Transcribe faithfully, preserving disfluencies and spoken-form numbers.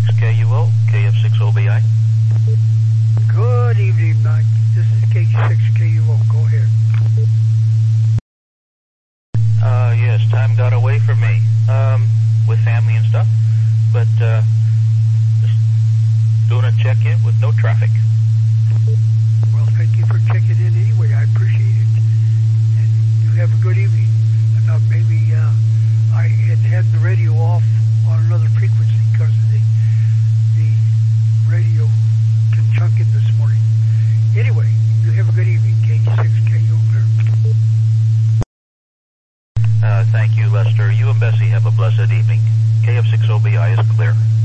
six K U O, K F six O B I. Good evening, Mike. This is K six K U O. Go ahead. Uh, yes, time got away from me, um, with family and stuff, but, uh, just doing a check-in with no traffic. Well, thank you for checking in anyway. I appreciate it. And you have a good evening. Uh, maybe, uh, I had had the radio off on another frequency because of the, the radio conchunking this morning. Anyway, you have a good evening, K six K U O. Uh, thank you, Lester. You and Bessie have a blessed evening. K F six O B I is clear.